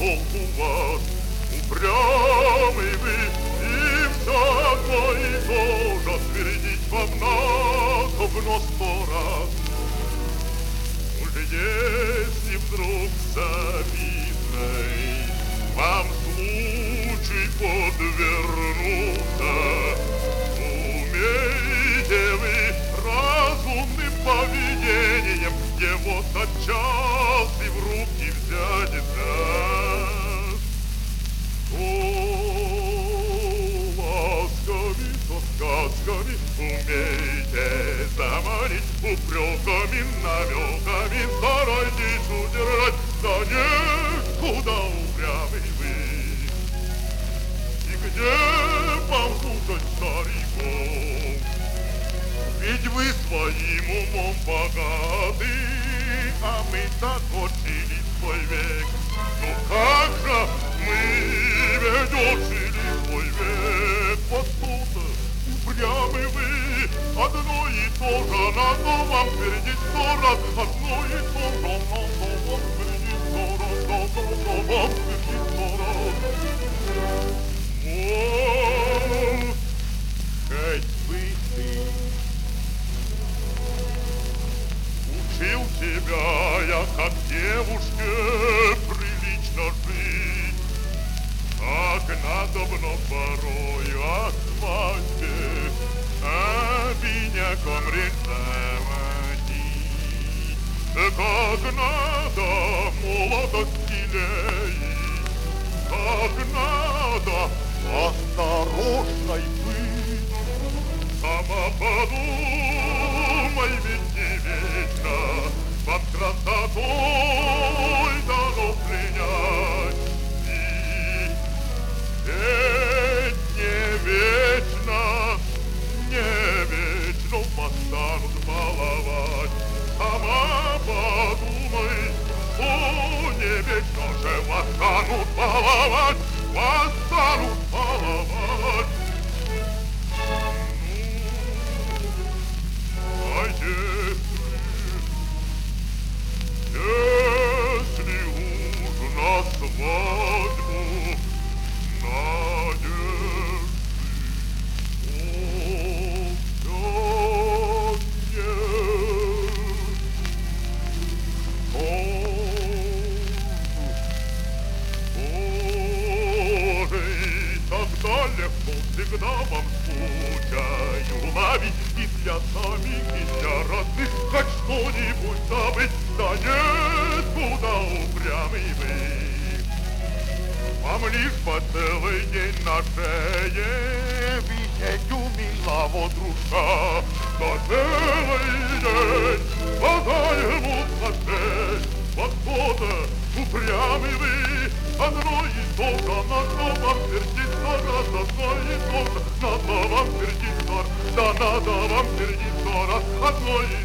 толку вас? Упрямый вы, и все одно и то же, твердить вам надо вновь 100 раз. Уж если вдруг завидный вам случай подвернуться, умеете вы разумным поведением его тотчас и в руки взять даст. То ласками, то сказками умеете заманить, упреками, намеками старайтесь удержать, да некуда упрямый вы. И где вам слушать стариков? Ведь вы своим умом богаты, а мы-то дочили свой век. Ну как же мы ведь дочили свой век? Вот тут упрямы вы, одно и то же, надо вам твердить 100 раз. Одно и то же, надо вам твердить 100 раз, надо вам твердить 100 раз. Вот, хоть бы ты учил тебя я, как девушке прилично жить, как надобно порой о свадьбе обиняком речь заводить, как надо молодости леять, как надо осторожной быть. Сама подумай, ведь не вечно вам красотой дано пленять. Ведь не вечно вас станут баловать. Сама подумай, что не вечно же вас станут баловать, вас станут баловать. А если уж на свадьбу надежды тогда легко всегда вам случаю ловить и для самих, и для родных хоть что-нибудь забыть, да нет, куда упрямый вы. Вам лишь по целый день на шее висеть у милого дружка, да целый день позаймутся шесть. Вот кто-то упрямый вы, одно и то же, надо вам твердить 100 раз, одно и то же, надо вам твердить 100 раз, да надо вам твердить 100 раз, одно и